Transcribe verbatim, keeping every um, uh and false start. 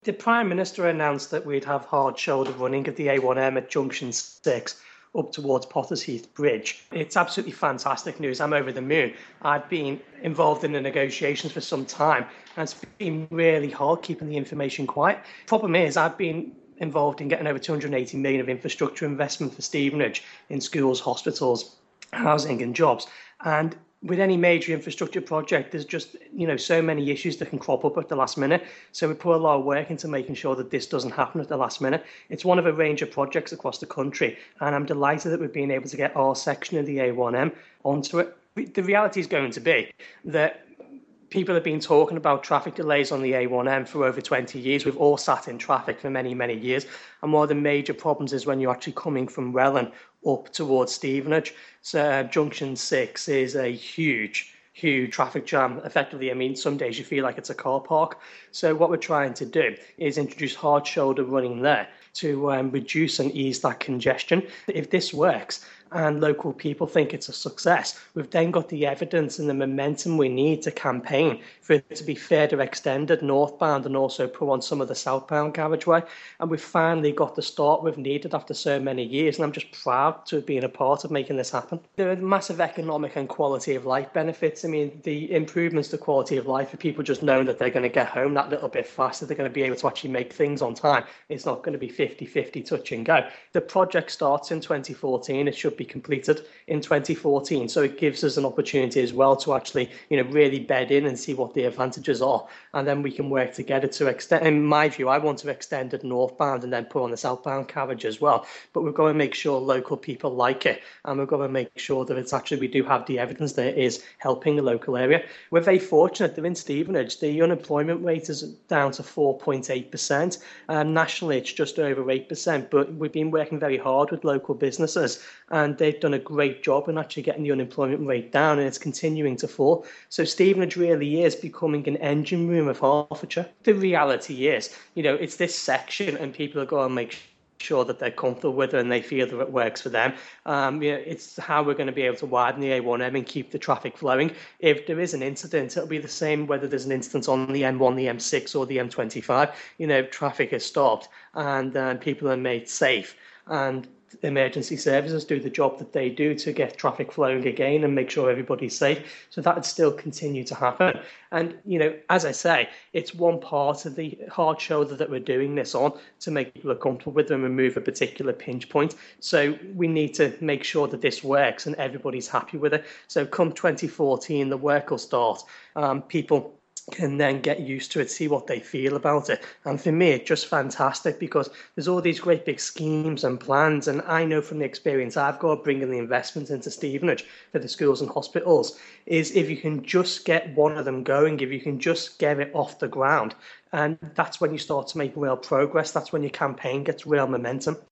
The Prime Minister announced that we'd have hard shoulder running of the A one M at Junction six up towards Potters Heath Bridge. It's absolutely fantastic news. I'm over the moon. I've been involved in the negotiations for some time, and it's been really hard keeping the information quiet. Problem is, I've been involved in getting over two hundred eighty million of infrastructure investment for Stevenage in schools, hospitals, housing and jobs. And with any major infrastructure project, there's just, you know, so many issues that can crop up at the last minute. So we put a lot of work into making sure that this doesn't happen at the last minute. It's one of a range of projects across the country, and I'm delighted that we've been able to get our section of the A one M onto it. The reality is going to be that people have been talking about traffic delays on the A one M for over twenty years. We've all sat in traffic for many, many years. And one of the major problems is when you're actually coming from Welwyn up towards Stevenage. So uh, Junction six is a huge, huge traffic jam. Effectively, I mean, some days you feel like it's a car park. So what we're trying to do is introduce hard shoulder running there to um, reduce and ease that congestion. If this works, and local people think it's a success, we've then got the evidence and the momentum we need to campaign for it to be further extended northbound and also put on some of the southbound carriageway. And we've finally got the start we've needed after so many years, and I'm just proud to have been a part of making this happen. There are massive economic and quality of life benefits. I mean, the improvements to quality of life for people just knowing that they're going to get home that little bit faster, they're going to be able to actually make things on time. It's not going to be fifty-fifty touch and go. The project starts in twenty fourteen. It should be completed in twenty fourteen, so it gives us an opportunity as well to actually, you know, really bed in and see what the advantages are, and then we can work together to extend. In my view, I want to extend it northbound and then put on the southbound carriage as well, but we've got to make sure local people like it, and we've got to make sure that it's actually, we do have the evidence that it is helping the local area. We're very fortunate that in Stevenage the unemployment rate is down to four point eight percent. Um, nationally it's just over eight percent, but we've been working very hard with local businesses, and they've done a great job in actually getting the unemployment rate down, and it's continuing to fall. So Stevenage really is becoming an engine room of Hertfordshire. The reality is, you know, it's this section, and people are going to make sure that they're comfortable with it and they feel that it works for them. Um, you know, it's how we're going to be able to widen the A one M and keep the traffic flowing. If there is an incident, it'll be the same whether there's an incident on the M one, the M six or the M twenty-five. You know, traffic is stopped and uh, people are made safe, and emergency services do the job that they do to get traffic flowing again and make sure everybody's safe. So that would still continue to happen. And, you know, as I say, it's one part of the hard shoulder that we're doing this on to make people comfortable with and remove a particular pinch point. So we need to make sure that this works and everybody's happy with it. So come twenty fourteen, the work will start. Um, people can then get used to it, see what they feel about it. And for me, it's just fantastic because there's all these great big schemes and plans, and I know from the experience I've got bringing the investment into Stevenage for the schools and hospitals, is if you can just get one of them going, if you can just get it off the ground, and that's when you start to make real progress, that's when your campaign gets real momentum.